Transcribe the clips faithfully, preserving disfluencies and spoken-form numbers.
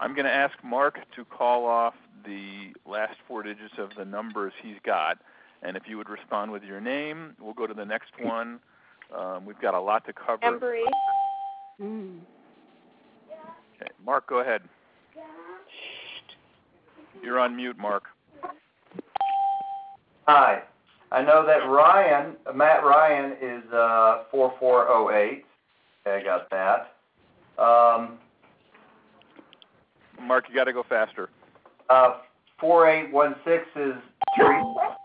I'm going to ask Mark to call off the last four digits of the numbers he's got. And if you would respond with your name, we'll go to the next one. Um, we've got a lot to cover. Embry. Mm. Okay, Mark, go ahead. You're on mute, Mark. Hi. I know that Ryan, Matt Ryan, is uh, four four oh eight. Okay, I got that. Um, Mark, you got to go faster. uh, four eight one six is Teresa.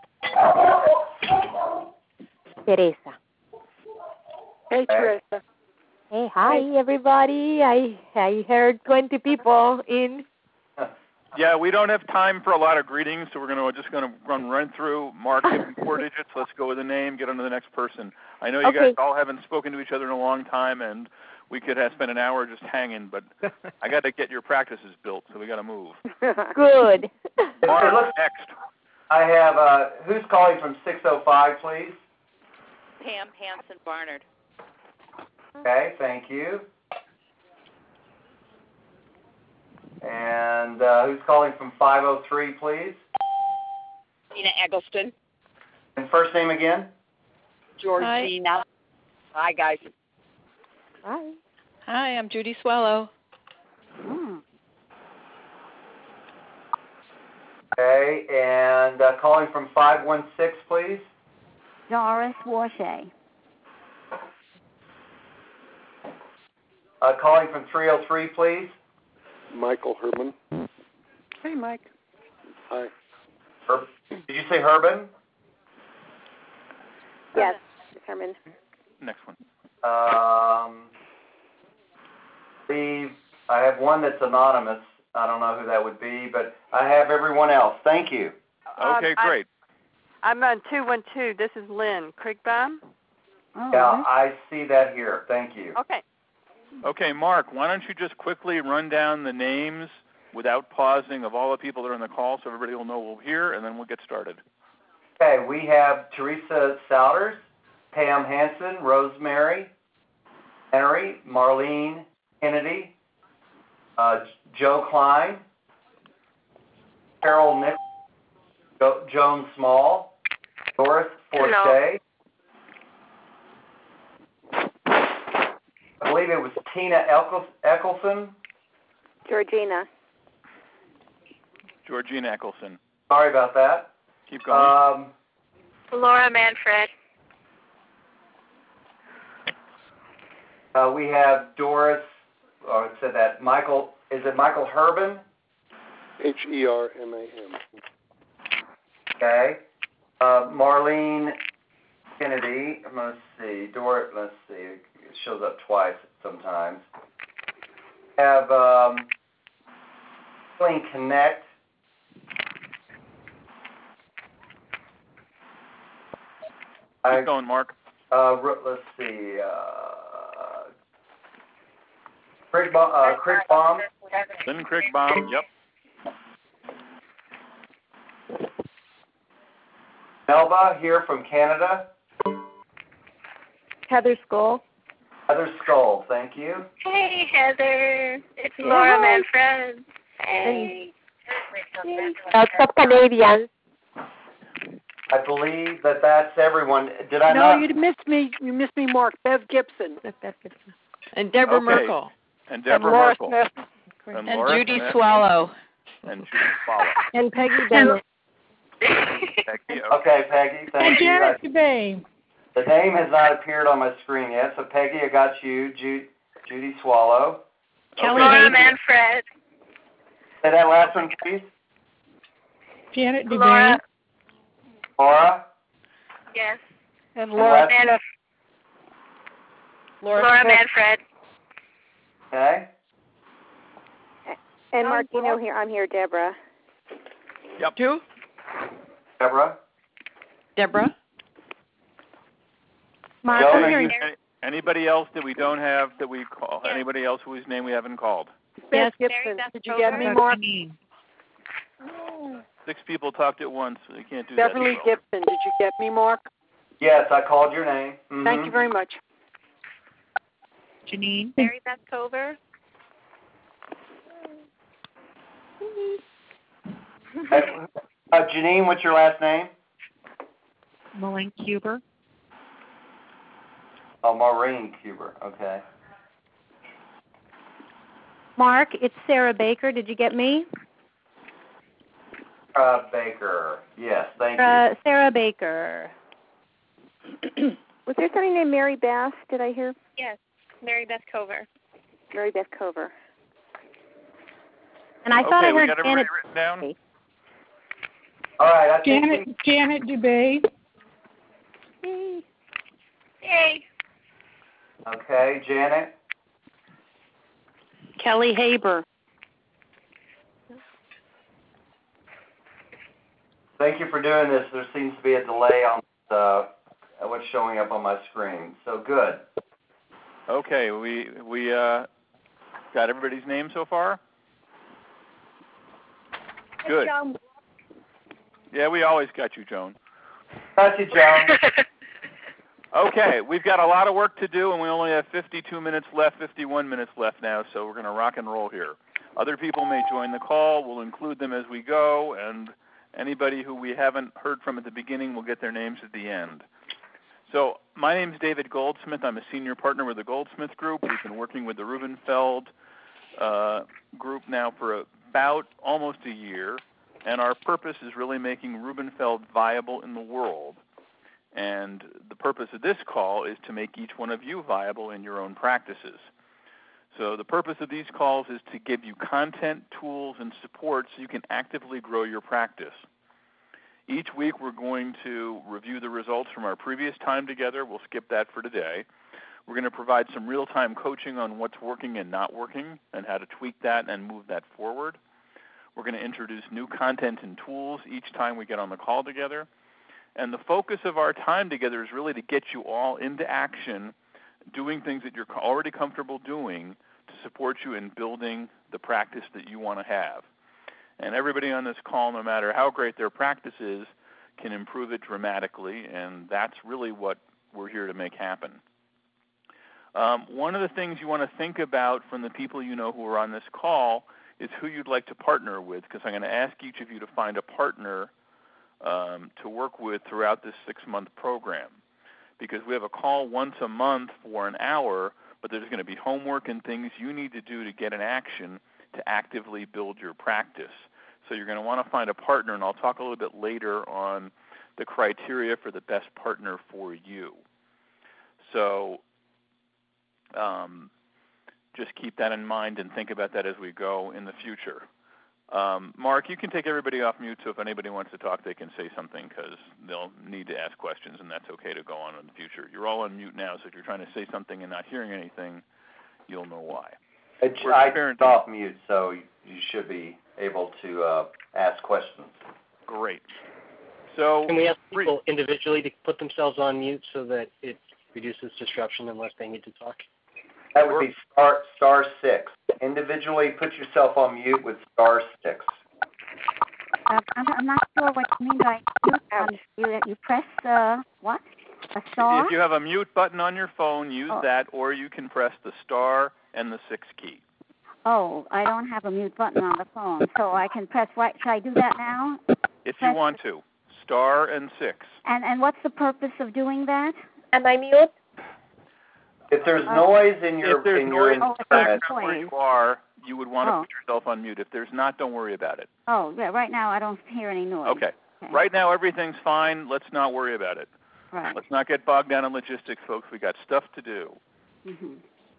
Teresa. Hey, Teresa. Hey, hi, everybody. I I heard twenty people in. Yeah, we don't have time for a lot of greetings, so we're gonna just going to run run through. Mark, give him four digits. Let's go with the name. Get on to the next person. I know you Okay. guys all haven't spoken to each other in a long time, and we could have spent an hour just hanging, but I got to get your practices built, so we got to move. Good. Mark, looks- next. I have, uh, who's calling from six oh five, please? Pam Hanson Barnard. Okay, thank you. And uh, who's calling from five oh three, please? Tina Eggleston. And first name again? Georgina. Hi, guys. Hi. Hi, I'm Judy Swallow. Mm. Okay, and uh, calling from five one six, please? Doris Washay. Uh, calling from three oh three, please? Michael Herman. Hey, Mike. Hi. Her- Did you say Herman? Yes, Herman. Next one. Um, Steve, I have one that's anonymous. I don't know who that would be, but I have everyone else. Thank you. Okay, Um, great. I'm on two one two. This is Lynn Kriegbaum. Oh, Yeah, right. I see that here. Thank you. Okay. Okay, Mark, why don't you just quickly run down the names without pausing of all the people that are on the call so everybody will know we're here, and then we'll get started. Okay, we have Teresa Souders, Pam Hansen, Rosemary, Henry, Marlene Kennedy, uh, Joe Klein, Carol Nick, jo- Joan Small, Doris Forte. I believe it was Tina Eccles- Eccleston. Georgina. Georgina Eccleston. Sorry about that. Keep going. Um, Laura Manfred. uh, we have Doris, or I said that, Michael, is it Michael Herban? H E R M A M. Okay. Uh, Marlene Kennedy. Let's see. Doris, let's see. It shows up twice sometimes. Have um, Clean Connect. Keep I, going, Mark. uh, let's see. Uh, Craig, Ba- uh, Craig Baum. Lynn Kriegbaum, yep. Melba here from Canada. Heather Skull. Heather Skull, thank you. Hey, Heather. It's Yeah. Laura Manfred. Hey. Lots of Canadians. I believe that that's everyone. Did I no, not? you missed me. You missed me, Mark. Bev Gibson. And Deborah Okay. Merkel. And And Deborah Laura Merkel. Smith. And, And Laura Judy Smith. Swallow. And Judy Swallow. And Peggy Bennett. Becky, okay. Okay, Peggy, thank you. I- DeBay. The name has not appeared on my screen yet, so Peggy, I got you. Ju- Judy Swallow. Kelly Laura Hayes. Manfred. Say that last one, please. Janet DeBay. Laura. Laura. Yes. And And Laura last- Smith. Laura, Laura Smith. Manfred. Okay. And Mark, you know here, I'm here, Deborah. Yep. Two. Deborah. Deborah. Mark, Joan, I'm are here. you- Any- Anybody else that we don't have that we call? Yes. Anybody else whose name we haven't called? Beth Mary Gibson. Beth Did you get me, Kroger. Mark? Six people talked at once, so you can't do that. Beverly so. Gibson. Did you get me, Mark? Yes, I called your name. Mhm. Thank you very much. Janine. Mary Beth Cover. Uh, uh, Janine, what's your last name? Maureen Cuber. Oh, Maureen Cuber. Okay. Mark, it's Sarah Baker. Did you get me? Uh, Baker. Yes, thank Uh, Sarah Baker. Was there somebody named Mary Bass? Did I hear? Yes, Mary Beth Cover. Mary Beth Cover. And I thought okay, I we heard got everybody Janet. written down? you. All right, I think Janet, Janet Dubay. Yay. we, okay, Janet. Kelly Haber. Thank you for doing this. There seems to be a delay on uh, what's showing up on my screen. So good. Okay, we we uh, got everybody's name so far? Good. Yeah, we always got you, Joan. Got you, Joan. Okay, we've got a lot of work to do, and we only have fifty-two minutes left, fifty-one minutes left now, so we're going to rock and roll here. Other people may join the call. We'll include them as we go, and anybody who we haven't heard from at the beginning will get their names at the end. So my name is David Goldsmith. I'm a senior partner with the Goldsmith Group. We've been working with the Rubenfeld uh, group now for about almost a year, and our purpose is really making Rubenfeld viable in the world. And the purpose of this call is to make each one of you viable in your own practices. So the purpose of these calls is to give you content, tools, and support so you can actively grow your practice. Each week we're going to review the results from our previous time together. We'll skip that for today. We're going to provide some real-time coaching on what's working and not working and how to tweak that and move that forward. We're going to introduce new content and tools each time we get on the call together. And the focus of our time together is really to get you all into action, doing things that you're already comfortable doing to support you in building the practice that you want to have. And everybody on this call, no matter how great their practice is, can improve it dramatically, and that's really what we're here to make happen. Um, one of the things you want to think about from the people you know who are on this call is who you'd like to partner with, because I'm going to ask each of you to find a partner um, to work with throughout this six-month program. Because we have a call once a month for an hour, but there's going to be homework and things you need to do to get in action to actively build your practice. So you're going to want to find a partner, and I'll talk a little bit later on the criteria for the best partner for you. So um, just keep that in mind and think about that as we go in the future. Um, Mark, you can take everybody off mute, so if anybody wants to talk, they can say something because they'll need to ask questions, and that's okay to go on in the future. You're all on mute now, so if you're trying to say something and not hearing anything, you'll know why. It's, I turned off mute, so you should be able to uh, ask questions. Great. So can we ask people individually to put themselves on mute so that it reduces disruption unless they need to talk? That would be star, star six. Individually, put yourself on mute with star six. Uh, I'm, I'm not sure what you mean by mute. Um, you, you press uh, what? A star? If you have a mute button on your phone, use oh. that, or you can press the star and the six key. Oh, I don't have a mute button on the phone, so I can press what? Should I do that now? If press you want to. Star and six. And and what's the purpose of doing that? Am I mute? If there's Uh, noise in your if there's in noise your oh, background noise. where you are, you would want to oh. put yourself on mute. If there's not, don't worry about it. Oh, yeah, right now I don't hear any noise. Okay. okay. Right now everything's fine. Let's not worry about it. Right. Let's not get bogged down in logistics, folks. We got stuff to do. Mm-hmm.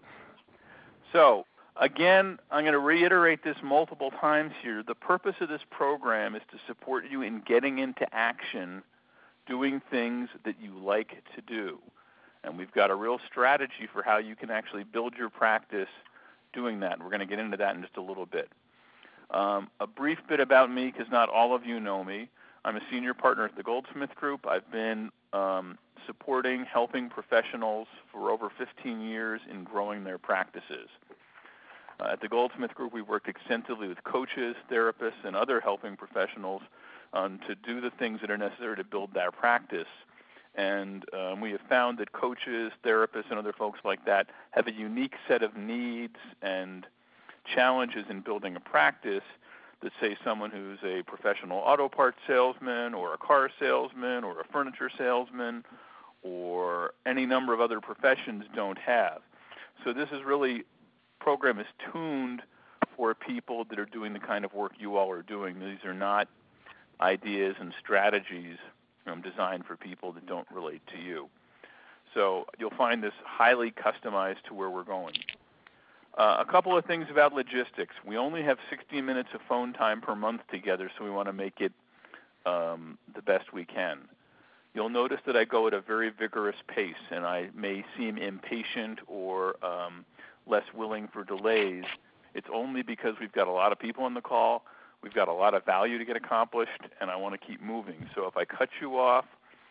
So, again, I'm going to reiterate this multiple times here. The purpose of this program is to support you in getting into action, doing things that you like to do. And we've got a real strategy for how you can actually build your practice doing that. And we're going to get into that in just a little bit. Um, a brief bit about me, because not all of you know me. I'm a senior partner at the Goldsmith Group. I've been um, supporting, helping professionals for over fifteen years in growing their practices. Uh, at the Goldsmith Group, we work extensively with coaches, therapists, and other helping professionals um, to do the things that are necessary to build their practice. And um, we have found that coaches, therapists, and other folks like that have a unique set of needs and challenges in building a practice that say someone who's a professional auto parts salesman or a car salesman or a furniture salesman or any number of other professions don't have. So this is really, program is tuned for people that are doing the kind of work you all are doing. These are not ideas and strategies um, designed for people that don't relate to you. So you'll find this highly customized to where we're going. Uh, a couple of things about logistics. We only have sixty minutes of phone time per month together, so we want to make it um, the best we can. You'll notice that I go at a very vigorous pace, and I may seem impatient or um, less willing for delays. It's only because we've got a lot of people on the call, we've got a lot of value to get accomplished, and I want to keep moving. So if I cut you off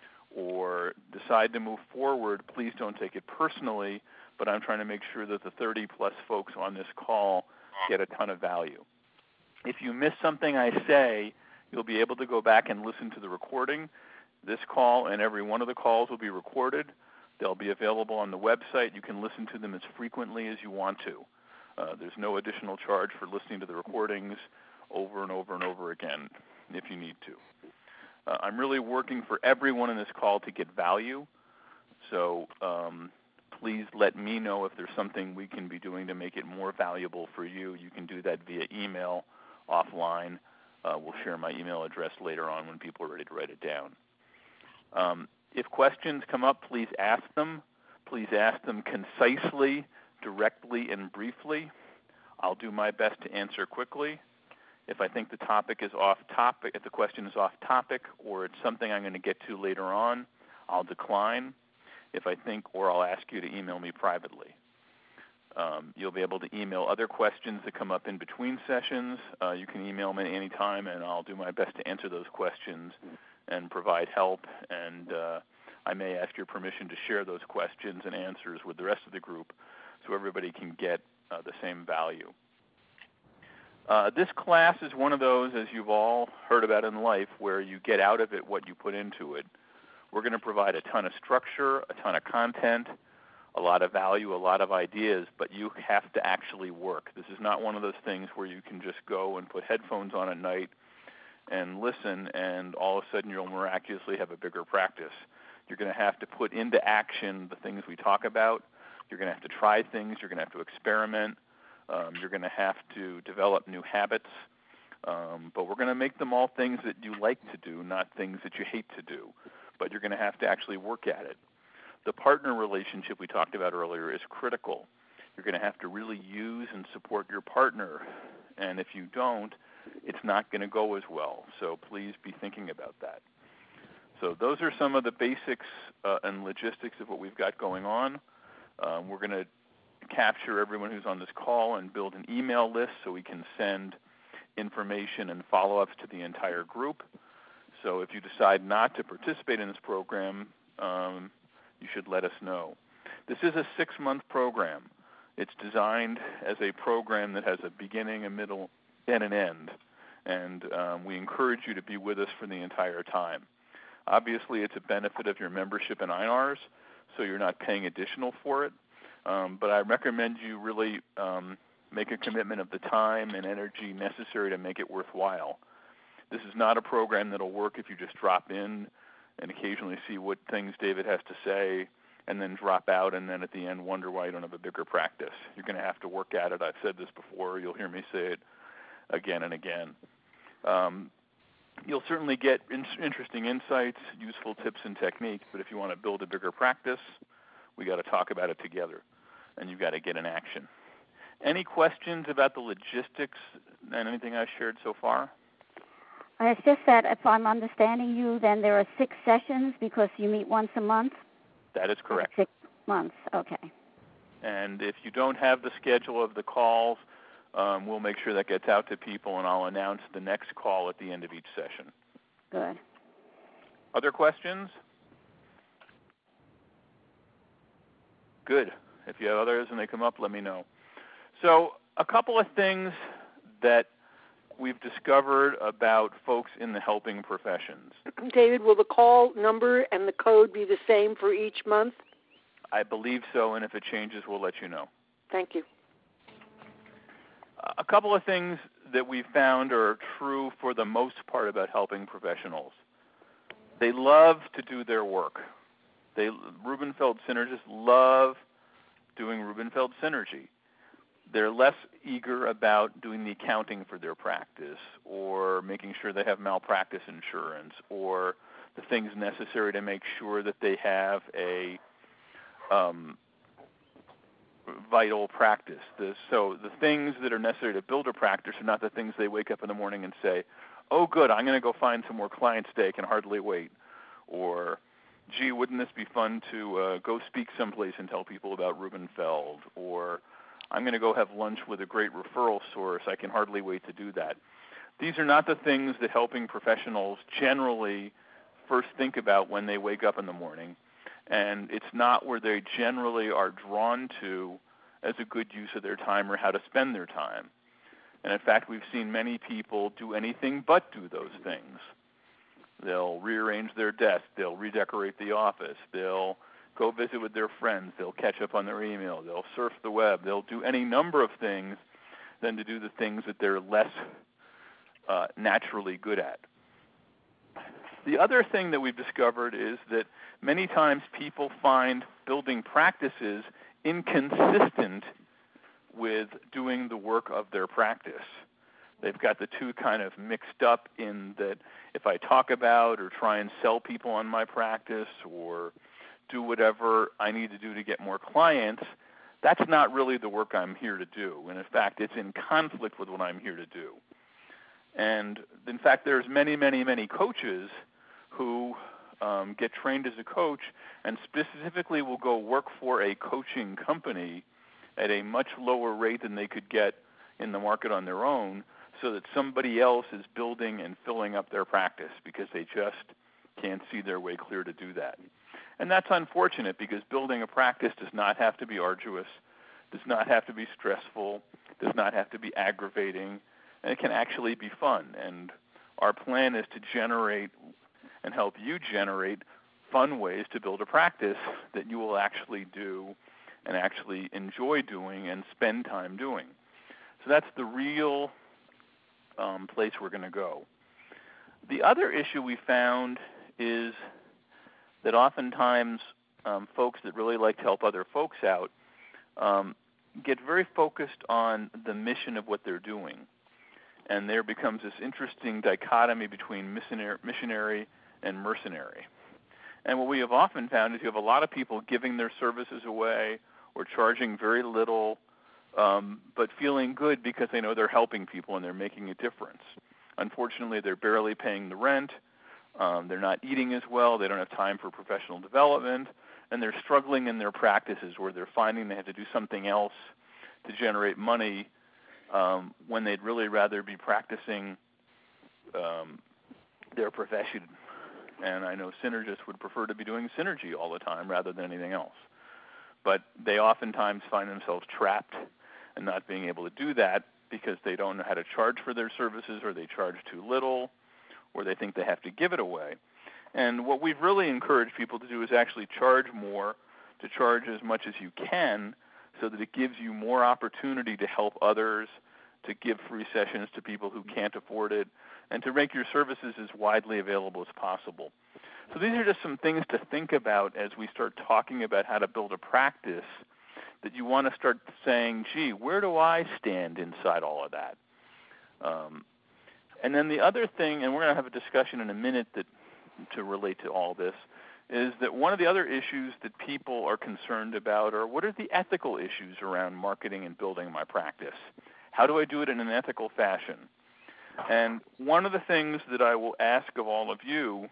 or decide to move forward, please don't take it personally, but I'm trying to make sure that the thirty plus folks on this call get a ton of value. If you miss something I say, you'll be able to go back and listen to the recording. This call and every one of the calls will be recorded. They'll be available on the website. You can listen to them as frequently as you want to. Uh, there's no additional charge for listening to the recordings over and over and over again if you need to. Uh, I'm really working for everyone in this call to get value, so um, please let me know if there's something we can be doing to make it more valuable for you. You can do that via email, offline. Uh, we'll share my email address later on when people are ready to write it down. Um, if questions come up, please ask them. Please ask them concisely, directly, and briefly. I'll do my best to answer quickly. If I think the topic is off topic, if the question is off topic or it's something I'm going to get to later on, I'll decline. If I think, or I'll ask you to email me privately. Um, you'll be able to email other questions that come up in between sessions. Uh, you can email me any time, and I'll do my best to answer those questions and provide help. And uh, I may ask your permission to share those questions and answers with the rest of the group so everybody can get uh, the same value. Uh, this class is one of those, as you've all heard about in life, where you get out of it what you put into it. We're going to provide a ton of structure, a ton of content, a lot of value, a lot of ideas, but you have to actually work. This is not one of those things where you can just go and put headphones on at night and listen, and all of a sudden you'll miraculously have a bigger practice. You're going to have to put into action the things we talk about. You're going to have to try things. You're going to have to experiment. Um, you're going to have to develop new habits. Um, but we're going to make them all things that you like to do, not things that you hate to do. But you're going to have to actually work at it. The partner relationship we talked about earlier is critical. You're going to have to really use and support your partner. And if you don't, it's not going to go as well. So please be thinking about that. So those are some of the basics uh, and logistics of what we've got going on. Um, we're going to capture everyone who's on this call and build an email list so we can send information and follow-ups to the entire group. So if you decide not to participate in this program, um, you should let us know. This is a six-month program. It's designed as a program that has a beginning, a middle, and an end. And um, we encourage you to be with us for the entire time. Obviously, it's a benefit of your membership in I N R S, so you're not paying additional for it. Um, but I recommend you really um, make a commitment of the time and energy necessary to make it worthwhile. This is not a program that will work if you just drop in and occasionally see what things David has to say and then drop out and then at the end wonder why you don't have a bigger practice. You're going to have to work at it. I've said this before. You'll hear me say it again and again. Um, you'll certainly get in- interesting insights, useful tips and techniques, but if you want to build a bigger practice, we got to talk about it together, and you've got to get in action. Any questions about the logistics and anything I've shared so far? It's just that if I'm understanding you, then there are six sessions because you meet once a month? That is correct. Six months, okay. And if you don't have the schedule of the calls, um, we'll make sure that gets out to people, and I'll announce the next call at the end of each session. Good. Other questions? Good. If you have others and they come up, let me know. So a couple of things that we've discovered about folks in the helping professions. David, will the call number and the code be the same for each month? I believe so, and if it changes, we'll let you know. Thank you. A couple of things that we found are true for the most part about helping professionals. They love to do their work. They Rubenfeld synergists love doing Rubenfeld synergy. They're less eager about doing the accounting for their practice or making sure they have malpractice insurance or the things necessary to make sure that they have a um, vital practice. The, so the things that are necessary to build a practice are not the things they wake up in the morning and say, oh, good, I'm going to go find some more clients today. I can hardly wait. Or, gee, wouldn't this be fun to uh, go speak someplace and tell people about Rubenfeld? Or, I'm going to go have lunch with a great referral source. I can hardly wait to do that. These are not the things that helping professionals generally first think about when they wake up in the morning, and it's not where they generally are drawn to as a good use of their time or how to spend their time. And in fact, we've seen many people do anything but do those things. They'll rearrange their desk. They'll redecorate the office. They'll go visit with their friends. They'll catch up on their email. They'll surf the web. They'll do any number of things than to do the things that they're less uh, naturally good at. The other thing that we've discovered is that many times people find building practices inconsistent with doing the work of their practice. They've got the two kind of mixed up in that if I talk about or try and sell people on my practice or do whatever I need to do to get more clients, that's not really the work I'm here to do. And in fact, it's in conflict with what I'm here to do. And in fact, there's many, many, many coaches who um, get trained as a coach and specifically will go work for a coaching company at a much lower rate than they could get in the market on their own, so that somebody else is building and filling up their practice because they just can't see their way clear to do that. And that's unfortunate because building a practice does not have to be arduous, does not have to be stressful, does not have to be aggravating, and it can actually be fun. And our plan is to generate and help you generate fun ways to build a practice that you will actually do and actually enjoy doing and spend time doing. So that's the real um, place we're going to go. The other issue we found is that oftentimes um, folks that really like to help other folks out um, get very focused on the mission of what they're doing. And there becomes this interesting dichotomy between missionary, missionary and mercenary. And what we have often found is you have a lot of people giving their services away or charging very little, um, but feeling good because they know they're helping people and they're making a difference. Unfortunately, they're barely paying the rent. Um, they're not eating as well. They don't have time for professional development. And they're struggling in their practices where they're finding they have to do something else to generate money um, when they'd really rather be practicing um, their profession. And I know synergists would prefer to be doing synergy all the time rather than anything else. But they oftentimes find themselves trapped and not being able to do that because they don't know how to charge for their services, or they charge too little, or they think they have to give it away. And what we've really encouraged people to do is actually charge more, to charge as much as you can, so that it gives you more opportunity to help others, to give free sessions to people who can't afford it, and to make your services as widely available as possible. So these are just some things to think about as we start talking about how to build a practice, that you want to start saying, gee, where do I stand inside all of that? Um, and then the other thing, and we're going to have a discussion in a minute that to relate to all this, is that one of the other issues that people are concerned about are what are the ethical issues around marketing and building my practice? How do I do it in an ethical fashion? And one of the things that I will ask of all of you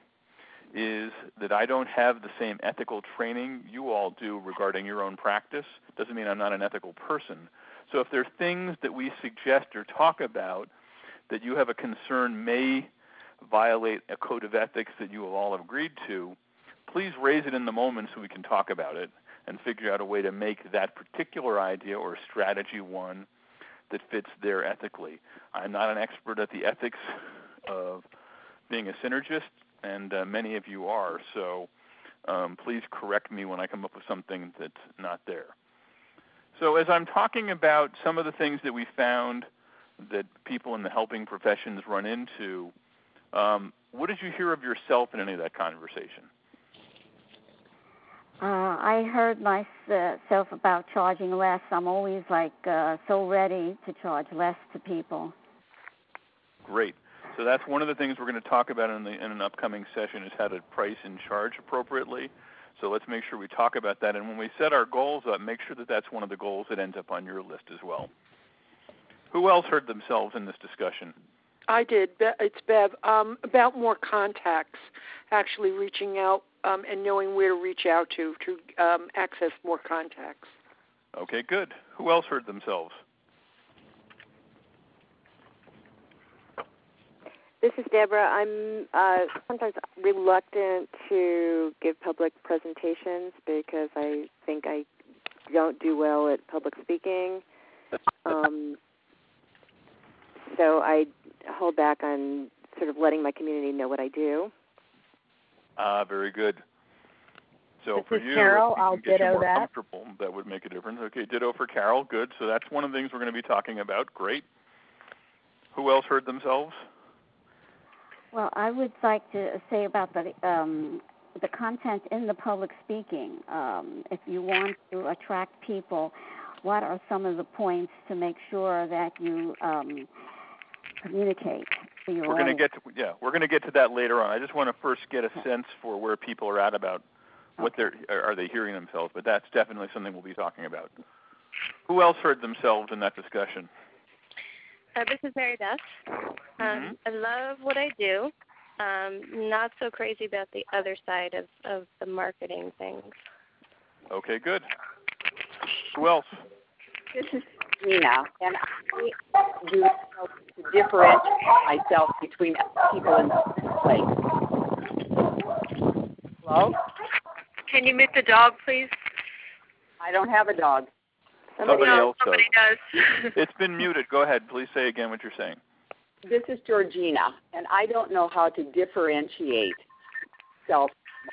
is that I don't have the same ethical training you all do regarding your own practice. Doesn't mean I'm not an ethical person. So if there are things that we suggest or talk about that you have a concern may violate a code of ethics that you have all agreed to, please raise it in the moment so we can talk about it and figure out a way to make that particular idea or strategy one that fits there ethically. I'm not an expert at the ethics of being a synergist, and uh, many of you are, so um, please correct me when I come up with something that's not there. So as I'm talking about some of the things that we found that people in the helping professions run into. Um, what did you hear of yourself in any of that conversation? Uh, I heard myself about charging less. I'm always like uh, so ready to charge less to people. Great. So that's one of the things we're going to talk about in, the, in an upcoming session is how to price and charge appropriately. So let's make sure we talk about that. And when we set our goals up, make sure that that's one of the goals that ends up on your list as well. Who else heard themselves in this discussion? I did. It's Bev. Um, about more contacts, actually reaching out um, and knowing where to reach out to to um, access more contacts. Okay, good. Who else heard themselves? This is Deborah. I'm uh, sometimes reluctant to give public presentations because I think I don't do well at public speaking. Um, so I hold back on sort of letting my community know what I do. Ah, very good. So this for is you, Carol. if you I'll can get you ditto more that. comfortable, that would make a difference. Okay, ditto for Carol. Good. So that's one of the things we're going to be talking about. Great. Who else heard themselves? Well, I would like to say about the um, the content in the public speaking. Um, if you want to attract people, what are some of the points to make sure that you um, communicate to your We're going to audience? get to, yeah, we're going to get to that later on. I just want to first get a sense for where people are at about what they're are they hearing themselves, but that's definitely something we'll be talking about. Who else heard themselves in that discussion? Uh, this is Mary Beth. Um, Mm-hmm. I love what I do. Um, not so crazy about the other side of, of the marketing things. Okay, good. Who else? This is Nina, and I do help to differentiate myself between people in the place. Hello? Can you mute the dog, please? I don't have a dog. Somebody, no, else somebody does. does. It's been muted. Go ahead. Please say again what you're saying. This is Georgina, and I don't know how to differentiate self.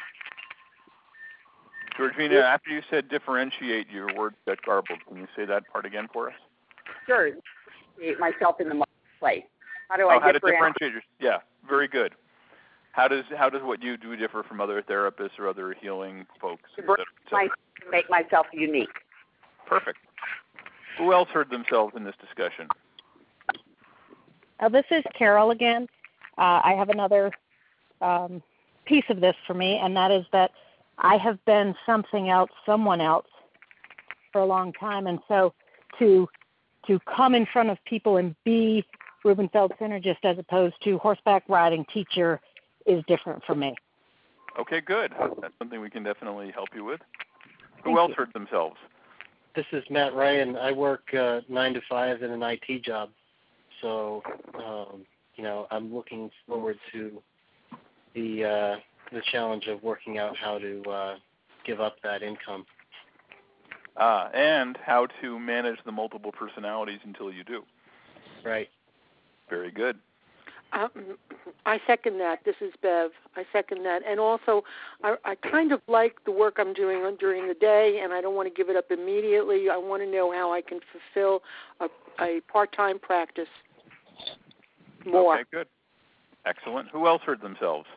Georgina, after you said differentiate, your words got garbled. Can you say that part again for us? Sure, differentiate myself in the marketplace. How do oh, I how differentiate? to differentiate your, yeah, very good. How does how does what you do differ from other therapists or other healing folks? To, bring my, to make myself unique. Perfect. Who else heard themselves in this discussion? Uh, this is Carol again. Uh, I have another um, piece of this for me, and that is that I have been something else, someone else, for a long time, and so to to come in front of people and be Rubenfeld synergist as opposed to horseback riding teacher is different for me. Okay, good. That's something we can definitely help you with. Who Thank else you. heard themselves? This is Matt Ryan. I work uh, nine to five in an I T job, so um, you know I'm looking forward to the uh, the challenge of working out how to uh, give up that income. Ah, and how to manage the multiple personalities until you do. Right. Very good. Um, I second that. This is Bev. I second that. And also, I, I kind of like the work I'm doing on, during the day, and I don't want to give it up immediately. I want to know how I can fulfill a, a part-time practice more. Okay, good. Excellent. Who else heard themselves?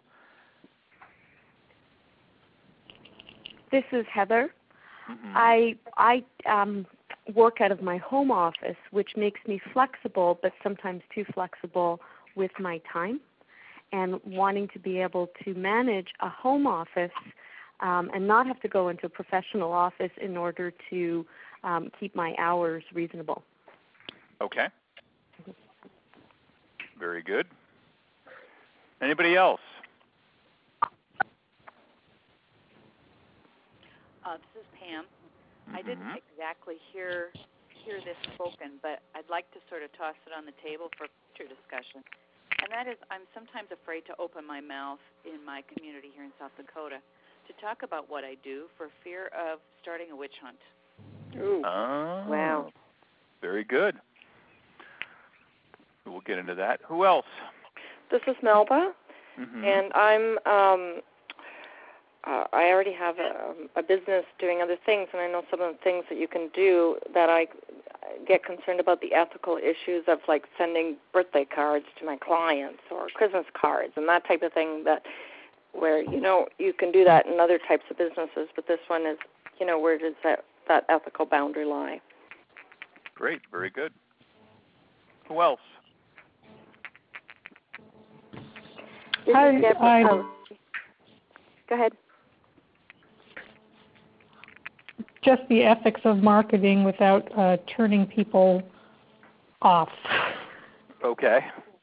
This is Heather. Mm-hmm. I I um, work out of my home office, which makes me flexible, but sometimes too flexible with my time, and wanting to be able to manage a home office um, and not have to go into a professional office in order to um, keep my hours reasonable. Okay. Very good. Anybody else? Uh, this is Pam. Mm-hmm. I didn't exactly hear hear this spoken, but I'd like to sort of toss it on the table for future discussion. And that is, I'm sometimes afraid to open my mouth in my community here in South Dakota to talk about what I do for fear of starting a witch hunt. Ooh. Oh, wow. Very good. We'll get into that. Who else? This is Melba, Mm-hmm. and I'm, um, uh, I already have a, a business doing other things, and I know some of the things that you can do that I, get concerned about the ethical issues of like sending birthday cards to my clients or Christmas cards and that type of thing, that where, you know, you can do that in other types of businesses, but this one is, you know, where does that, that ethical boundary lie? Great, very good. Who else? Hi, I, oh. Go ahead. Just the ethics of marketing without uh, turning people off. Okay.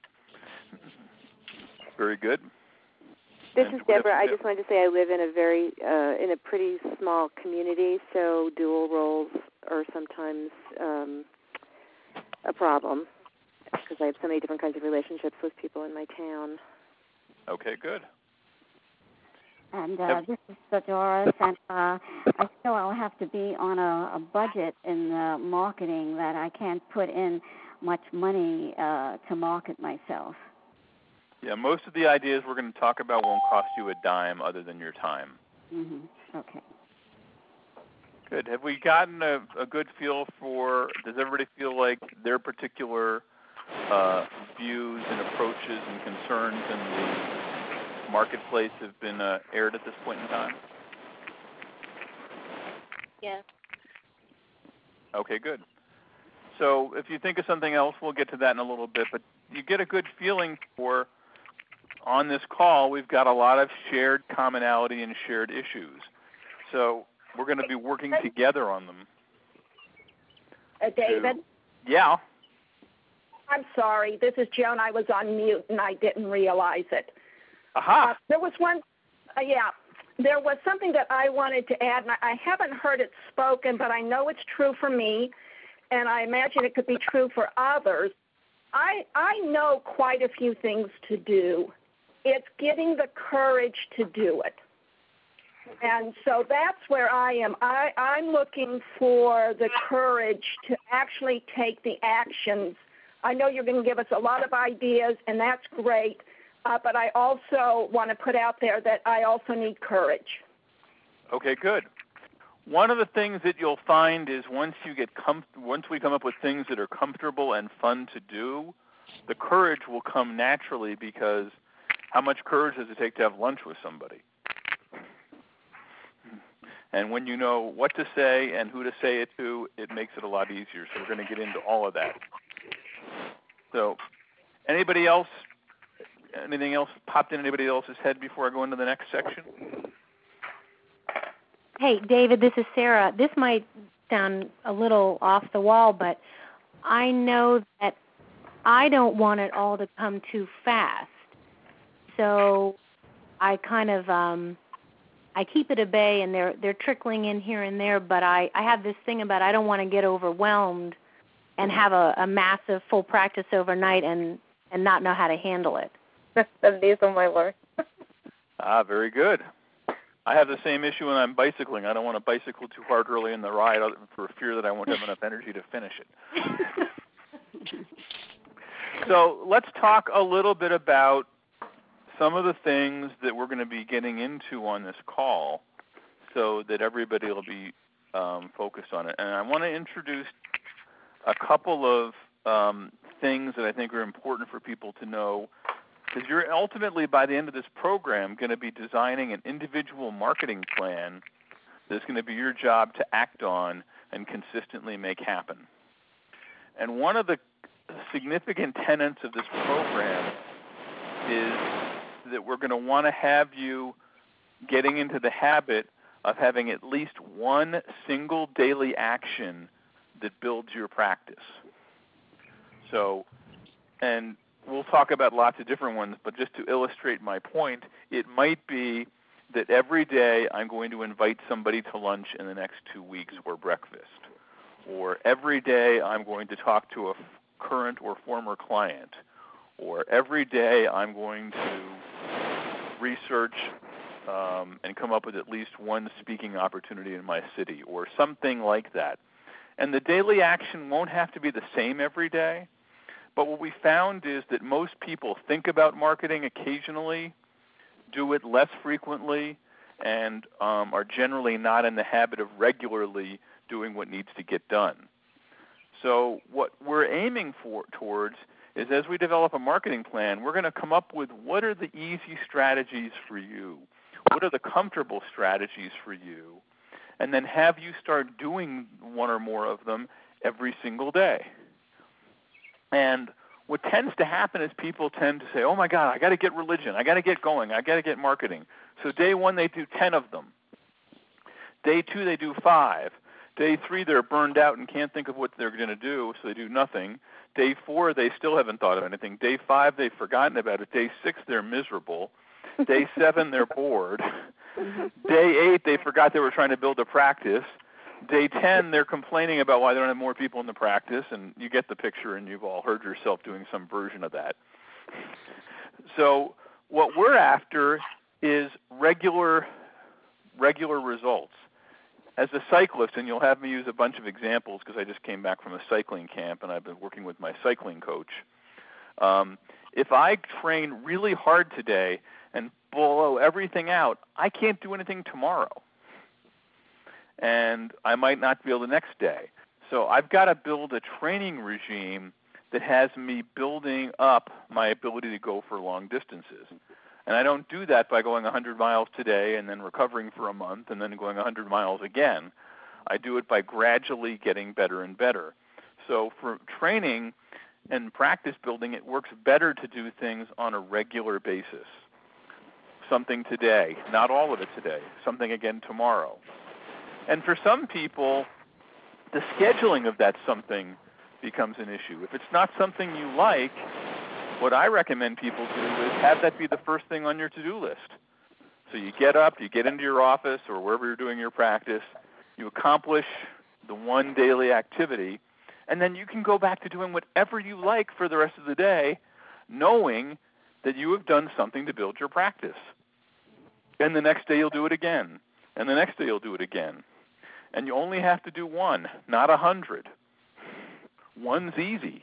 Very good. This and is Deborah. I just wanted to say I live in a very, uh, in a pretty small community, so dual roles are sometimes um, a problem because I have so many different kinds of relationships with people in my town. Okay, good. And uh, this is Sir Doris, and uh, I feel I'll have to be on a, a budget in uh, marketing that I can't put in much money uh, to market myself. Yeah, most of the ideas we're going to talk about won't cost you a dime other than your time. Mm-hmm. Okay. Good. Have we gotten a, a good feel for, does everybody feel like their particular uh, views and approaches and concerns in the marketplace have been uh, aired at this point in time? Yeah. Okay, good. So if you think of something else, we'll get to that in a little bit, but you get a good feeling for, on this call, we've got a lot of shared commonality and shared issues. So we're going to be working together on them. Uh, David? To, yeah. I'm sorry. This is Joan. I was on mute, and I didn't realize it. Aha. Uh, there was one, uh, yeah, there was something that I wanted to add, and I, I haven't heard it spoken, but I know it's true for me, and I imagine it could be true for others. I I know quite a few things to do. It's getting the courage to do it. And so that's where I am. I, I'm looking for the courage to actually take the actions. I know you're going to give us a lot of ideas, and that's great, uh, but I also want to put out there that I also need courage. Okay, good. One of the things that you'll find is once you get com- once we come up with things that are comfortable and fun to do, the courage will come naturally, because how much courage does it take to have lunch with somebody? And when you know what to say and who to say it to, it makes it a lot easier. So we're going to get into all of that. So anybody else, anything else popped in anybody else's head before I go into the next section? Hey, David, this is Sarah. This might sound a little off the wall, but I know that I don't want it all to come too fast. So I kind of um, I keep it at bay, and they're they're trickling in here and there. But I, I have this thing about I don't want to get overwhelmed and have a, a massive full practice overnight and, and not know how to handle it. These are my words. Ah, very good. I have the same issue when I'm bicycling. I don't want to bicycle too hard early in the ride for fear that I won't have enough energy to finish it. So let's talk a little bit about some of the things that we're going to be getting into on this call so that everybody will be um, focused on it. And I want to introduce a couple of um, things that I think are important for people to know, because you're ultimately, by the end of this program, going to be designing an individual marketing plan that's going to be your job to act on and consistently make happen. And one of the significant tenets of this program is that we're going to want to have you getting into the habit of having at least one single daily action that builds your practice. So, and we'll talk about lots of different ones, but just to illustrate my point, it might be that every day I'm going to invite somebody to lunch in the next two weeks or breakfast. Or every day I'm going to talk to a current or former client. Or every day I'm going to research um, and come up with at least one speaking opportunity in my city, or something like that. And the daily action won't have to be the same every day, but what we found is that most people think about marketing occasionally, do it less frequently, and um, are generally not in the habit of regularly doing what needs to get done. So what we're aiming for towards is as we develop a marketing plan, we're going to come up with what are the easy strategies for you, what are the comfortable strategies for you, and then have you start doing one or more of them every single day. And what tends to happen is people tend to say, oh my God, I got to get religion, I got to get going, I got to get marketing. So day one they do ten of them. Day two they do five. Day three they're burned out and can't think of what they're going to do, so they do nothing. Day four they still haven't thought of anything. Day five they've forgotten about it. Day six they're miserable. Day seven they're bored. Day eight they forgot they were trying to build a practice. Day ten they're complaining about why they don't have more people in the practice, and you get the picture, and you've all heard yourself doing some version of that. So what we're after is regular regular results. As a cyclist, and you'll have me use a bunch of examples because I just came back from a cycling camp and I've been working with my cycling coach. Um, if I train really hard today and blow everything out, I can't do anything tomorrow. And I might not be able the next day. So I've got to build a training regime that has me building up my ability to go for long distances. And I don't do that by going one hundred miles today and then recovering for a month and then going one hundred miles again. I do it by gradually getting better and better. So for training and practice building, it works better to do things on a regular basis. Something today, not all of it today, something again tomorrow. And for some people, the scheduling of that something becomes an issue. If it's not something you like, what I recommend people do is have that be the first thing on your to-do list. So you get up, you get into your office or wherever you're doing your practice, you accomplish the one daily activity, and then you can go back to doing whatever you like for the rest of the day, knowing that you have done something to build your practice. And the next day you'll do it again, and the next day you'll do it again. And you only have to do one, not a hundred. One's easy.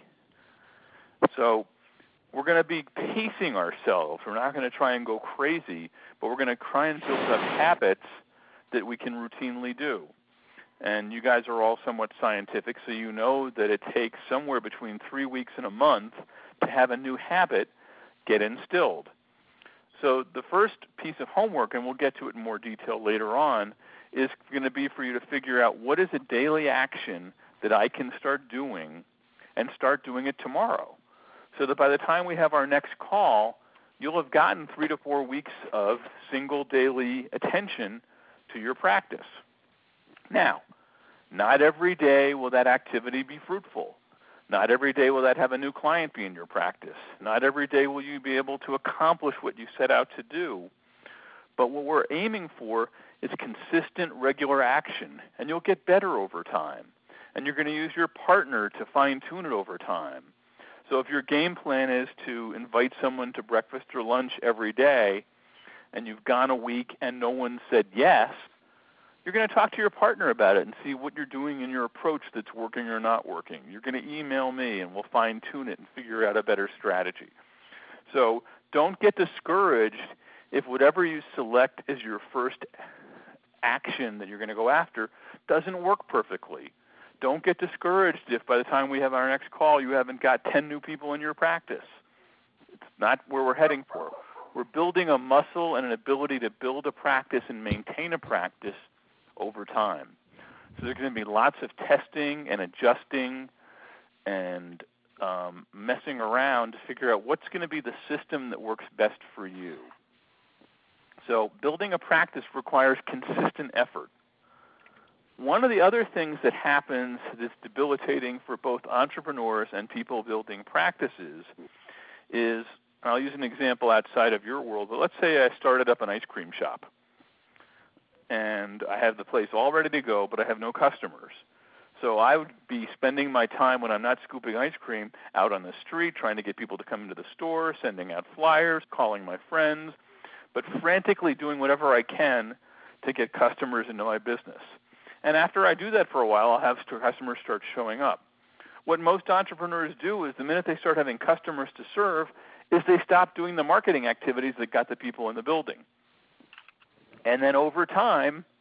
So we're going to be pacing ourselves. We're not going to try and go crazy, but we're going to try and build up habits that we can routinely do. And you guys are all somewhat scientific, so you know that it takes somewhere between three weeks and a month to have a new habit get instilled. So the first piece of homework, and we'll get to it in more detail later on, is going to be for you to figure out what is a daily action that I can start doing and start doing it tomorrow. So that by the time we have our next call, you'll have gotten three to four weeks of single daily attention to your practice. Now, not every day will that activity be fruitful. Not every day will that have a new client be in your practice. Not every day will you be able to accomplish what you set out to do. But what we're aiming for is consistent, regular action, and you'll get better over time. And you're going to use your partner to fine-tune it over time. So if your game plan is to invite someone to breakfast or lunch every day, and you've gone a week and no one said yes, you're going to talk to your partner about it and see what you're doing in your approach that's working or not working. You're going to email me, and we'll fine-tune it and figure out a better strategy. So don't get discouraged if whatever you select as your first action that you're going to go after doesn't work perfectly. Don't get discouraged if by the time we have our next call you haven't got ten new people in your practice. It's not where we're heading for. We're building a muscle and an ability to build a practice and maintain a practice over time. So there's going to be lots of testing and adjusting and um, messing around to figure out what's going to be the system that works best for you. So building a practice requires consistent effort. One of the other things that happens that's debilitating for both entrepreneurs and people building practices is, I'll use an example outside of your world, but let's say I started up an ice cream shop and I have the place all ready to go, but I have no customers. So I would be spending my time when I'm not scooping ice cream out on the street, trying to get people to come into the store, sending out flyers, calling my friends, but frantically doing whatever I can to get customers into my business. And after I do that for a while, I'll have customers start showing up. What most entrepreneurs do is the minute they start having customers to serve is they stop doing the marketing activities that got the people in the building. And then over time,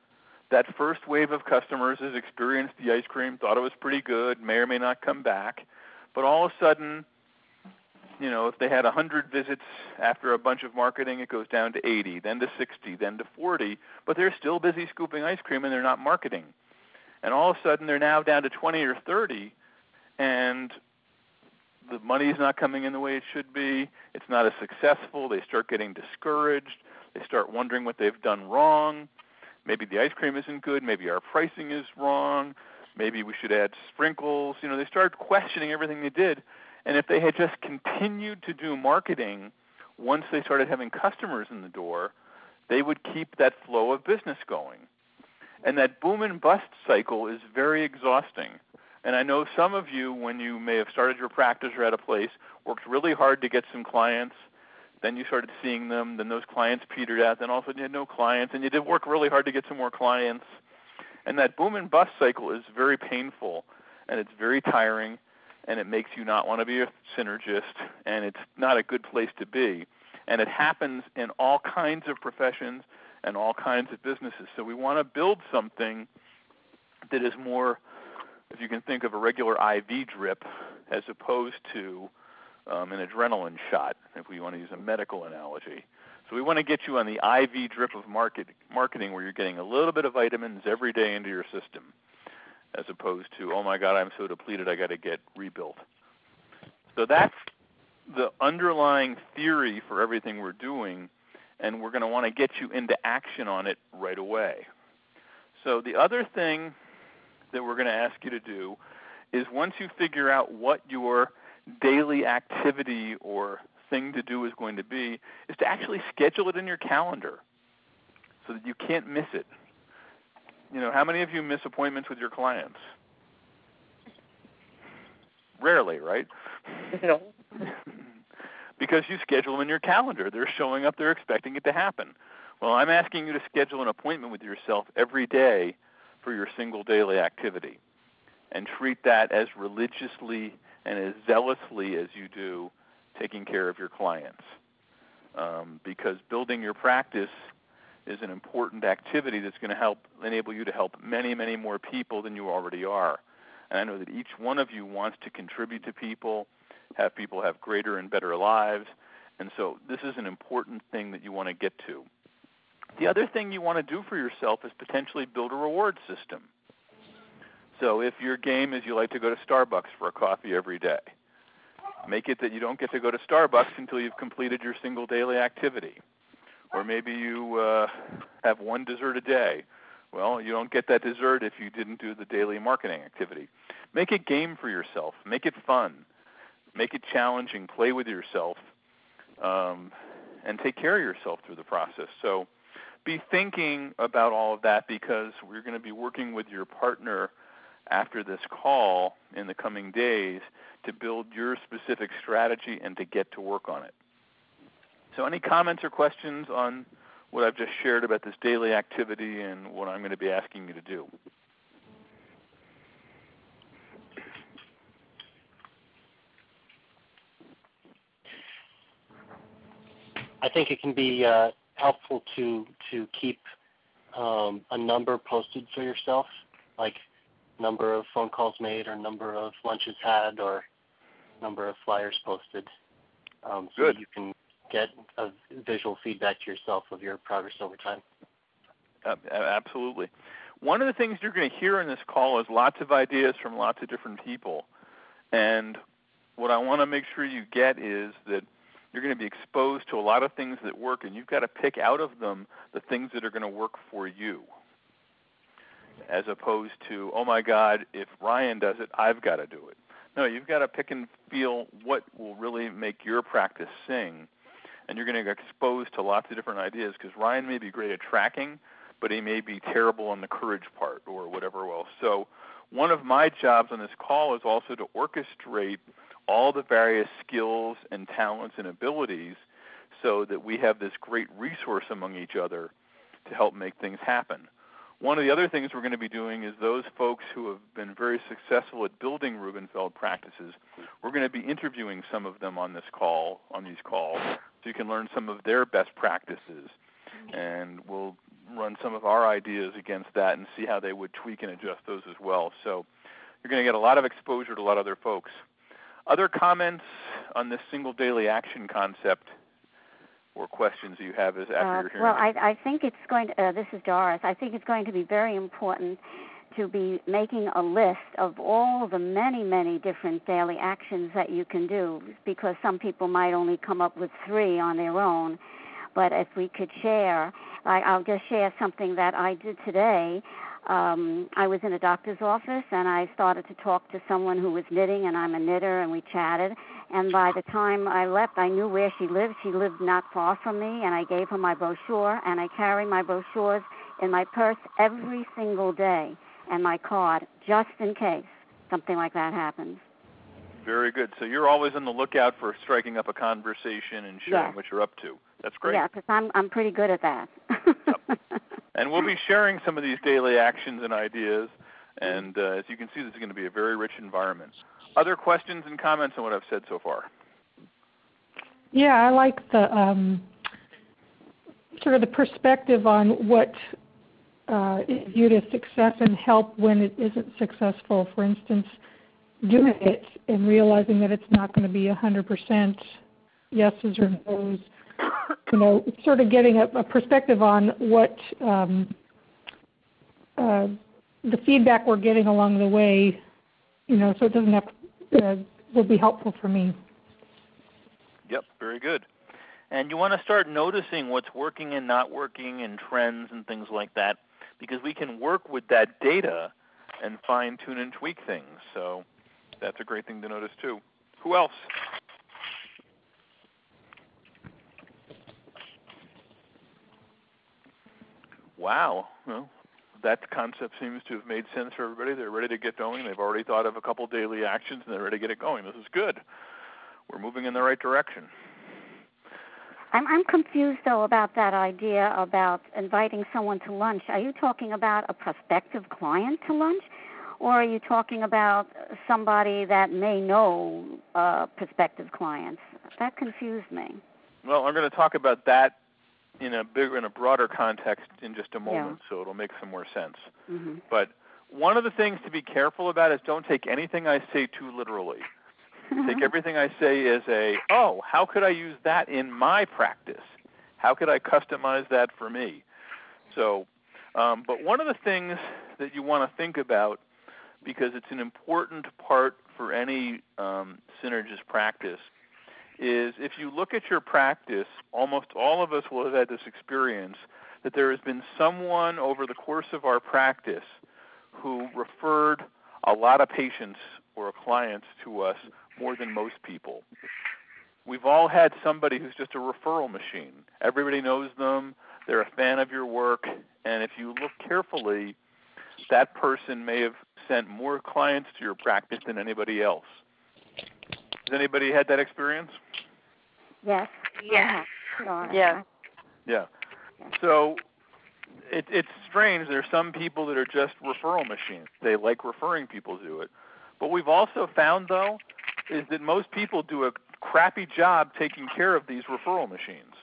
that first wave of customers has experienced the ice cream, thought it was pretty good, may or may not come back, but all of a sudden, you know, if they had one hundred visits after a bunch of marketing, it goes down to eighty, then to sixty, then to forty, but they're still busy scooping ice cream and they're not marketing. And all of a sudden, they're now down to twenty or thirty, and the money's not coming in the way it should be. It's not as successful. They start getting discouraged. They start wondering what they've done wrong. Maybe the ice cream isn't good. Maybe our pricing is wrong. Maybe we should add sprinkles. You know, they start questioning everything they did. And if they had just continued to do marketing once they started having customers in the door, they would keep that flow of business going. And that boom and bust cycle is very exhausting. And I know some of you, when you may have started your practice or at a place, worked really hard to get some clients. Then you started seeing them. Then those clients petered out. Then all of a sudden you had no clients. And you did work really hard to get some more clients. And that boom and bust cycle is very painful, and it's very tiring, and it makes you not want to be a synergist, and it's not a good place to be. And it happens in all kinds of professions and all kinds of businesses. So we want to build something that is more, if you can think of a regular I V drip, as opposed to um, an adrenaline shot, if we want to use a medical analogy. So we want to get you on the I V drip of market, marketing where you're getting a little bit of vitamins every day into your system, as opposed to, oh my God, I'm so depleted, I got to get rebuilt. So that's the underlying theory for everything we're doing, and we're going to want to get you into action on it right away. So the other thing that we're going to ask you to do is, once you figure out what your daily activity or thing to do is going to be, is to actually schedule it in your calendar so that you can't miss it. You know, how many of you miss appointments with your clients? Rarely, right? No. Because you schedule them in your calendar. They're showing up. They're expecting it to happen. Well, I'm asking you to schedule an appointment with yourself every day for your single daily activity, and treat that as religiously and as zealously as you do taking care of your clients. Um, because building your practice is an important activity that's going to help enable you to help many, many more people than you already are. And I know that each one of you wants to contribute to people, have people have greater and better lives, and so this is an important thing that you want to get to. The other thing you want to do for yourself is potentially build a reward system. So if your game is you like to go to Starbucks for a coffee every day, make it that you don't get to go to Starbucks until you've completed your single daily activity. Or maybe you uh, have one dessert a day. Well, you don't get that dessert if you didn't do the daily marketing activity. Make a game for yourself. Make it fun. Make it challenging. Play with yourself. Um, and take care of yourself through the process. So be thinking about all of that, because we're going to be working with your partner after this call in the coming days to build your specific strategy and to get to work on it. So any comments or questions on what I've just shared about this daily activity and what I'm going to be asking you to do? I think it can be uh, helpful to to keep um, a number posted for yourself, like number of phone calls made or number of lunches had or number of flyers posted, um, so Good. you can get a visual feedback to yourself of your progress over time. Uh, absolutely. One of the things you're going to hear in this call is lots of ideas from lots of different people. And what I want to make sure you get is that you're going to be exposed to a lot of things that work, and you've got to pick out of them the things that are going to work for you, as opposed to, oh, my God, if Ryan does it, I've got to do it. No, you've got to pick and feel what will really make your practice sing, and you're going to get exposed to lots of different ideas, because Ryan may be great at tracking, but he may be terrible on the courage part or whatever else. So one of my jobs on this call is also to orchestrate all the various skills and talents and abilities so that we have this great resource among each other to help make things happen. One of the other things we're going to be doing is those folks who have been very successful at building Rubenfeld practices, we're going to be interviewing some of them on this call, on these calls, so you can learn some of their best practices. And we'll run some of our ideas against that and see how they would tweak and adjust those as well. So you're going to get a lot of exposure to a lot of other folks. Other comments on this single daily action concept or questions you have as after uh, you're hearing well, it? I, I think it's going to, uh, this is Doris, I think it's going to be very important to be making a list of all the many, many different daily actions that you can do, because some people might only come up with three on their own. But if we could share, like I'll just share something that I did today. Um, I was in a doctor's office, and I started to talk to someone who was knitting, and I'm a knitter, and we chatted. And by the time I left, I knew where she lived. She lived not far from me, and I gave her my brochure, and I carry my brochures in my purse every single day, and my card, just in case something like that happens. Very good. So you're always on the lookout for striking up a conversation and sharing Yes. what you're up to. That's great. Yeah, because I'm, I'm pretty good at that. Yep. And we'll be sharing some of these daily actions and ideas. And uh, as you can see, this is going to be a very rich environment. Other questions and comments on what I've said so far? Yeah, I like the um, sort of the perspective on what uh, is viewed as success and help when it isn't successful. For instance, doing it and realizing that it's not going to be one hundred percent yeses or nos. You know, sort of getting a, a perspective on what um, uh, the feedback we're getting along the way, you know, so it doesn't have to, uh, will be helpful for me. Yep, very good. And you want to start noticing what's working and not working and trends and things like that, because we can work with that data and fine-tune and tweak things. So that's a great thing to notice too. Who else? Wow. Well, that concept seems to have made sense for everybody. They're ready to get going. They've already thought of a couple daily actions, and they're ready to get it going. This is good. We're moving in the right direction. I'm, I'm confused, though, about that idea about inviting someone to lunch. Are you talking about a prospective client to lunch, or are you talking about somebody that may know uh, prospective clients? That confused me. Well, I'm going to talk about that in a bigger, in a broader context in just a moment, Yeah. so it'll make some more sense. Mm-hmm. But one of the things to be careful about is don't take anything I say too literally. Take everything I say as a, oh, how could I use that in my practice? How could I customize that for me? So, um, but one of the things that you want to think about, because it's an important part for any um, synergist practice, is if you look at your practice, almost all of us will have had this experience that there has been someone over the course of our practice who referred a lot of patients or clients to us more than most people. We've all had somebody who's just a referral machine. Everybody knows them. They're a fan of your work. And if you look carefully, that person may have sent more clients to your practice than anybody else. Has anybody had that experience? Yes. Yes. Sure. Yeah. Yeah. So it, it's strange. There are some people that are just referral machines. They like referring people to it. But we've also found, though, is that most people do a crappy job taking care of these referral machines.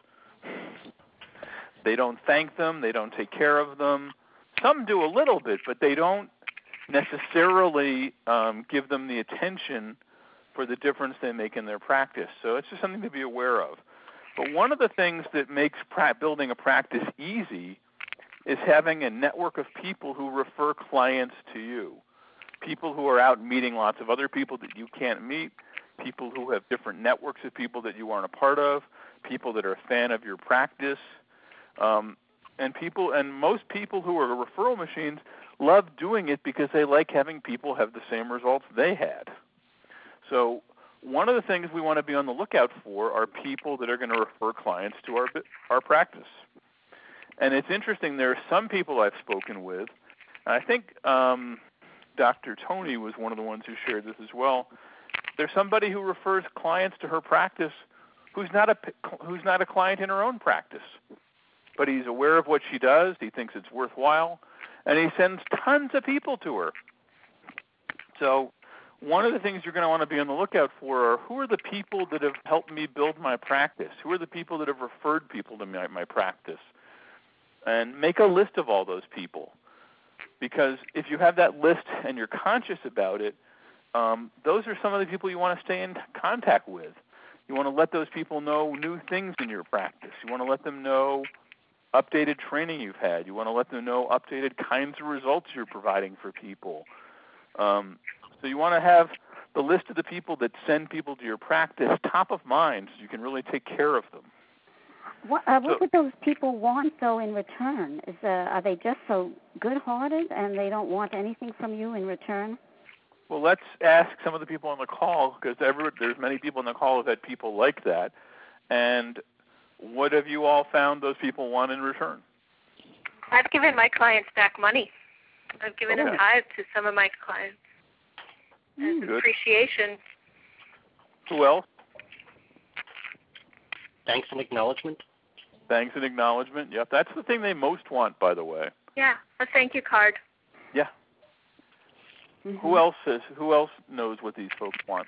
They don't thank them. They don't take care of them. Some do a little bit, but they don't necessarily um, give them the attention for the difference they make in their practice. So it's just something to be aware of. But one of the things that makes pra- building a practice easy is having a network of people who refer clients to you. People who are out meeting lots of other people that you can't meet, people who have different networks of people that you aren't a part of, people that are a fan of your practice, um, and people, and most people who are referral machines love doing it because they like having people have the same results they had. So one of the things we want to be on the lookout for are people that are going to refer clients to our our practice. And it's interesting, there are some people I've spoken with, and I think um, Doctor Tony was one of the ones who shared this as well. There's somebody who refers clients to her practice who's not a who's not a client in her own practice, but he's aware of what she does. He thinks it's worthwhile, and he sends tons of people to her. So one of the things you're going to want to be on the lookout for are who are the people that have helped me build my practice? Who are the people that have referred people to my, my practice? and make a list of all those people. Because if you have that list and you're conscious about it, um, those are some of the people you want to stay in contact with. You want to let those people know new things in your practice. You want to let them know updated training you've had. You want to let them know updated kinds of results you're providing for people. Um, so you want to have the list of the people that send people to your practice top of mind so you can really take care of them. What, uh, what So- would those people want, though, in return? Is uh, are they just so good-hearted and they don't want anything from you in return? Well, let's ask some of the people on the call, because there's many people on the call who've had people like that. And what have you all found those people want in return? I've given my clients back money. I've given Okay. a tithe to some of my clients as Good. appreciation. Who else? Thanks and acknowledgement. Thanks and acknowledgement. Yep, that's the thing they most want, by the way. Yeah, a thank you card. Yeah. Mm-hmm. Who else is? Who else knows what these folks want?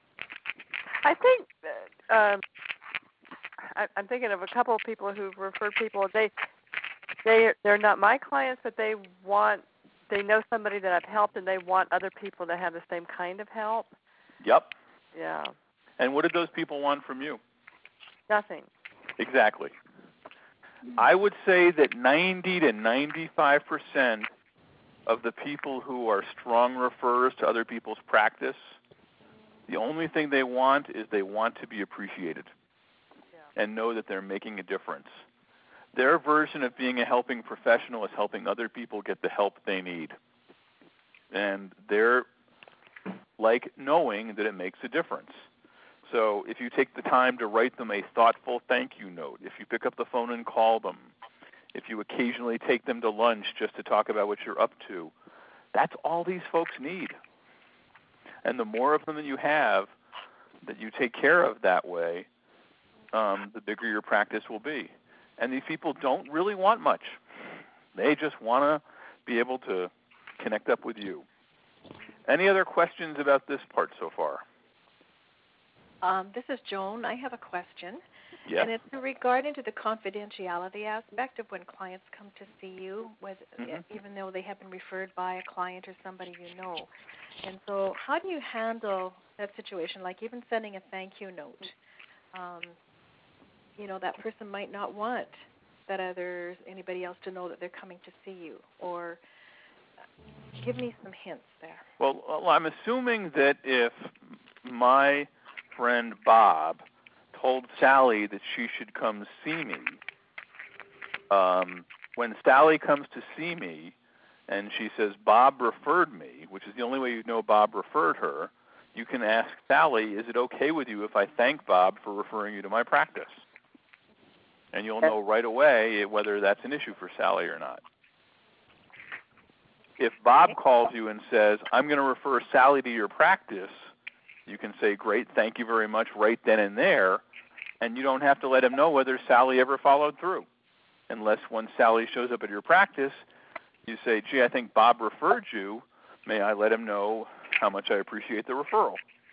I think uh, um, I, I'm thinking of a couple of people who've referred people. They they they're not my clients, but they want they know somebody that I've helped, and they want other people to have the same kind of help. Yep. Yeah, And what did those people want from you? nothing. Exactly. I would say that ninety to ninety-five percent of the people who are strong referrers to other people's practice, the only thing they want is they want to be appreciated yeah. and know that they're making a difference. Their version of being a helping professional is helping other people get the help they need. And they're like knowing that it makes a difference. So if you take the time to write them a thoughtful thank you note, if you pick up the phone and call them, if you occasionally take them to lunch just to talk about what you're up to, that's all these folks need. And the more of them that you have that you take care of that way, um, the bigger your practice will be. And these people don't really want much. They just want to be able to connect up with you. Any other questions about this part so far? Um, this is Joan. I have a question. Yes. And it's regarding to the confidentiality aspect of when clients come to see you, with, Mhm. even though they have been referred by a client or somebody you know. And so how do you handle that situation, like even sending a thank you note? Um, you know, that person might not want that others, anybody else to know that they're coming to see you. Or give me some hints there. Well, well I'm assuming that if my friend Bob told Sally that she should come see me, um, when Sally comes to see me and she says, Bob referred me, which is the only way you know Bob referred her, you can ask Sally, is it okay with you if I thank Bob for referring you to my practice? And you'll know right away whether that's an issue for Sally or not. If Bob calls you and says, I'm going to refer Sally to your practice, you can say, great, thank you very much, right then and there, and you don't have to let him know whether Sally ever followed through. Unless when Sally shows up at your practice, you say, gee, I think Bob referred you. May I let him know how much I appreciate the referral?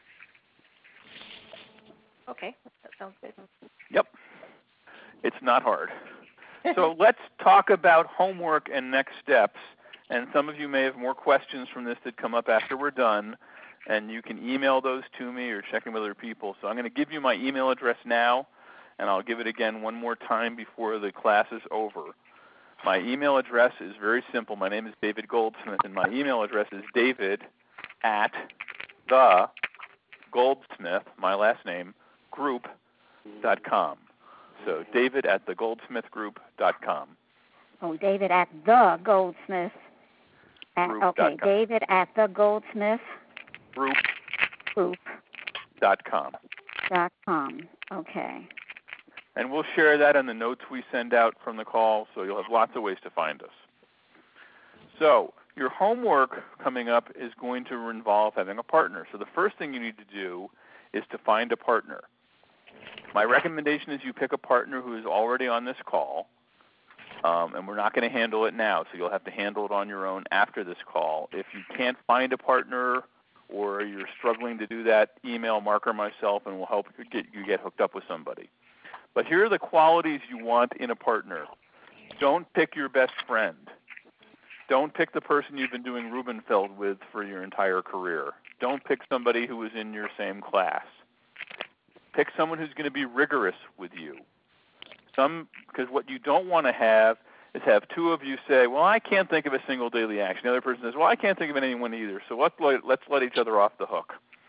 Okay, that sounds good. Yep. It's not hard. So let's talk about homework and next steps. And some of you may have more questions from this that come up after we're done. And you can email those to me or check in with other people. So I'm going to give you my email address now, and I'll give it again one more time before the class is over. My email address is very simple. My name is David Goldsmith, and my email address is david at the Goldsmith, my last name, group dot com. So david at the goldsmith group dot com. Oh, David at the Goldsmith. At, Group okay, dot com. David at the Goldsmith Group Group dot com. dot com. Okay. And we'll share that in the notes we send out from the call, so you'll have lots of ways to find us. So your homework coming up is going to involve having a partner. So the first thing you need to do is to find a partner. My recommendation is you pick a partner who is already on this call, um, and we're not going to handle it now, so you'll have to handle it on your own after this call. If you can't find a partner or you're struggling to do that, email Mark or myself, and we'll help you get, you get hooked up with somebody. But here are the qualities you want in a partner. Don't pick your best friend. Don't pick the person you've been doing Rubenfeld with for your entire career. Don't pick somebody who was in your same class. Pick someone who's going to be rigorous with you. Some, because what you don't want to have is have two of you say, well, I can't think of a single daily action. The other person says, well, I can't think of anyone either, so let's let, let's let each other off the hook.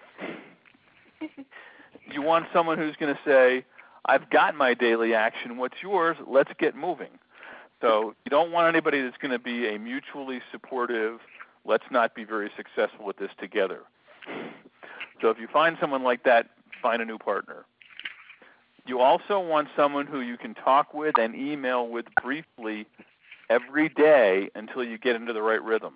You want someone who's going to say, I've got my daily action. What's yours? Let's get moving. So you don't want anybody that's going to be a mutually supportive, let's not be very successful at this together. So if you find someone like that, find a new partner. You also want someone who you can talk with and email with briefly every day until you get into the right rhythm.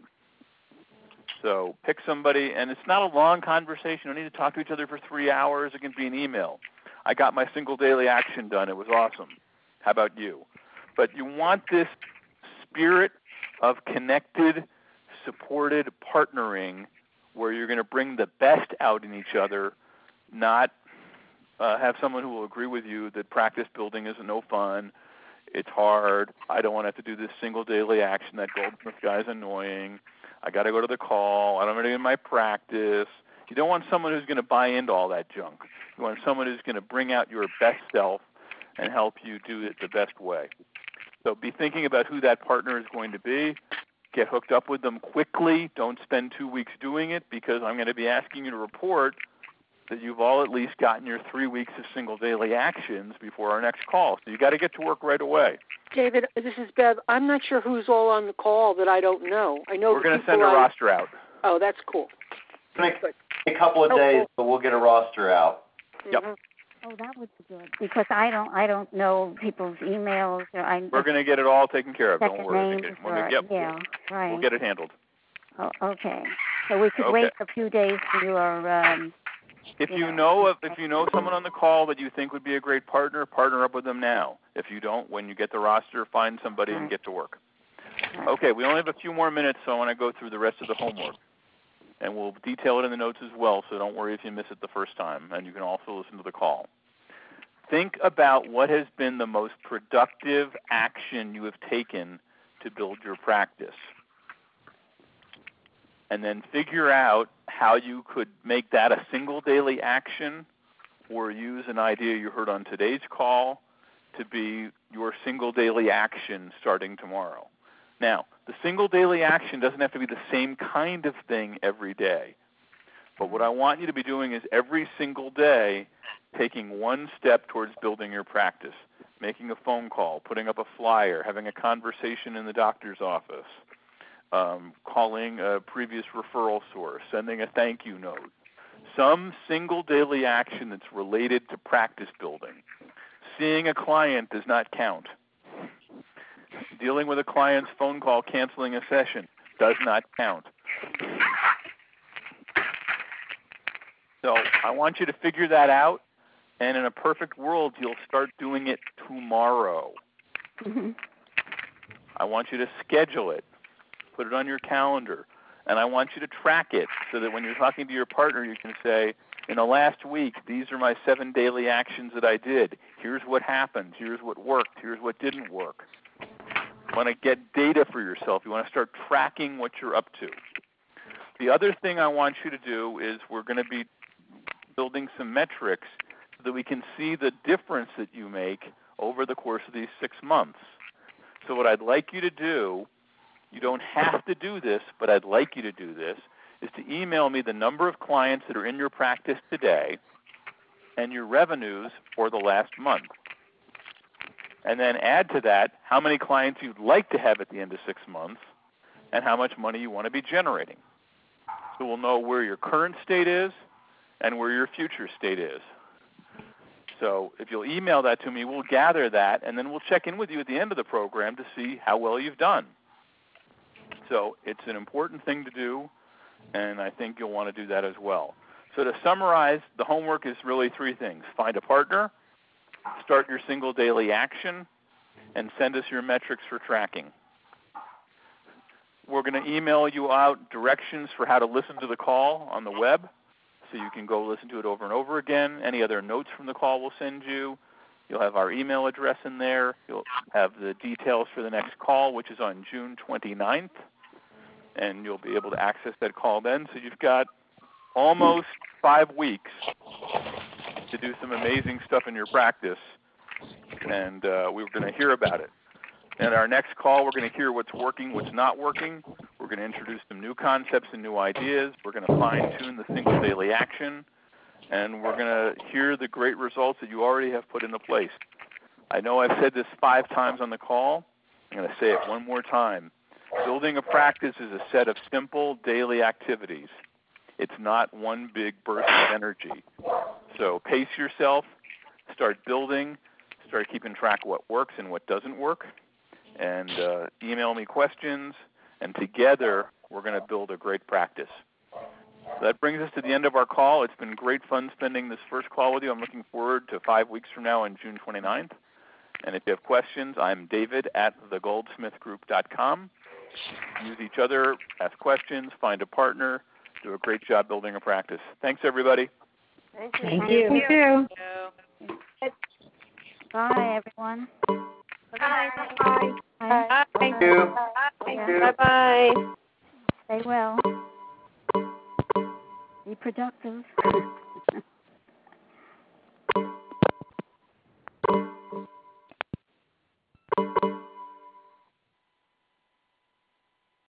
So pick somebody, and it's not a long conversation. You don't need to talk to each other for three hours. It can be an email. I got my single daily action done. It was awesome. How about you? But you want this spirit of connected, supported partnering where you're going to bring the best out in each other, not uh, have someone who will agree with you that practice building is no fun, it's hard, I don't want to have to do this single daily action, that Goldsmith guy's annoying, I got to go to the call, I don't want to get my practice. You don't want someone who's going to buy into all that junk. You want someone who's going to bring out your best self and help you do it the best way. So be thinking about who that partner is going to be. Get hooked up with them quickly. Don't spend two weeks doing it, because I'm going to be asking you to report that you've all at least gotten your three weeks of single daily actions before our next call. So you got to get to work right away. David, this is Bev. I'm not sure who's all on the call that I don't know. I know we're going to people send a I... roster out. Oh, that's cool. Make a couple of Oh, days, cool. but we'll get a roster out. Yep. Oh, that would be good, because I don't I don't know people's emails or I. We're going to get it all taken care of. Don't second worry. names We'll or, yep. yeah, right. We'll get it handled. Oh, okay. So we could Okay. wait a few days for your. Um, If you you know, know of, if you know someone on the call that you think would be a great partner, partner up with them now. If you don't, when you get the roster, find somebody and get to work. Okay, we only have a few more minutes, so I want to go through the rest of the homework. And we'll detail it in the notes as well, so don't worry if you miss it the first time, and you can also listen to the call. Think about what has been the most productive action you have taken to build your practice. And then figure out how you could make that a single daily action, or use an idea you heard on today's call to be your single daily action starting tomorrow. Now, the single daily action doesn't have to be the same kind of thing every day. But what I want you to be doing is every single day taking one step towards building your practice, making a phone call, putting up a flyer, having a conversation in the doctor's office, um, calling a previous referral source, sending a thank you note. Some single daily action that's related to practice building. Seeing a client does not count. Dealing with a client's phone call canceling a session does not count. So I want you to figure that out, and in a perfect world, you'll start doing it tomorrow. Mm-hmm. I want you to schedule it, put it on your calendar, and I want you to track it so that when you're talking to your partner, you can say, in the last week, these are my seven daily actions that I did. Here's what happened. Here's what worked. Here's what didn't work. You want to get data for yourself. You want to start tracking what you're up to. The other thing I want you to do is we're going to be building some metrics so that we can see the difference that you make over the course of these six months. So what I'd like you to do, you don't have to do this, but I'd like you to do this, is to email me the number of clients that are in your practice today and your revenues for the last month. And then add to that how many clients you'd like to have at the end of six months and how much money you want to be generating. So we'll know where your current state is and where your future state is. So if you'll email that to me, we'll gather that, and then we'll check in with you at the end of the program to see how well you've done. So it's an important thing to do, and I think you'll want to do that as well. So to summarize, the homework is really three things. Find a partner, start your single daily action, and send us your metrics for tracking. We're going to email you out directions for how to listen to the call on the web, so you can go listen to it over and over again. Any other notes from the call we'll send you. You'll have our email address in there. You'll have the details for the next call, which is on June twenty-ninth, and you'll be able to access that call then. So you've got almost five weeks to do some amazing stuff in your practice, and uh, we're going to hear about it. And our next call, we're going to hear what's working, what's not working. We're going to introduce some new concepts and new ideas. We're going to fine-tune the single daily action. And we're going to hear the great results that you already have put into place. I know I've said this five times on the call. I'm going to say it one more time. Building a practice is a set of simple daily activities. It's not one big burst of energy. So pace yourself, start building, start keeping track of what works and what doesn't work, and uh, email me questions, and together we're going to build a great practice. So that brings us to the end of our call. It's been great fun spending this first call with you. I'm looking forward to five weeks from now on June twenty-ninth. And if you have questions, I'm David at the goldsmith group dot com. Use each other, ask questions, find a partner, do a great job building a practice. Thanks, everybody. Thank you. Thank you. Thank you. Bye, everyone. Bye. Bye. Bye. Thank you. Thank you. Bye-bye. Stay well. Be productive.